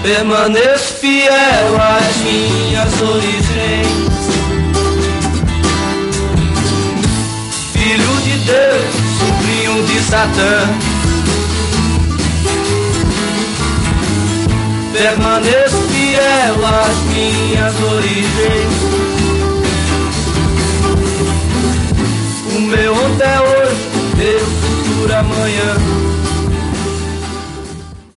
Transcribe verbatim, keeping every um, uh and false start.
Permaneço fiel às minhas origens. Filho de Deus, sobrinho de Satã. Permaneço fiel às minhas origens. O meu ontem é hoje, meu futuro amanhã.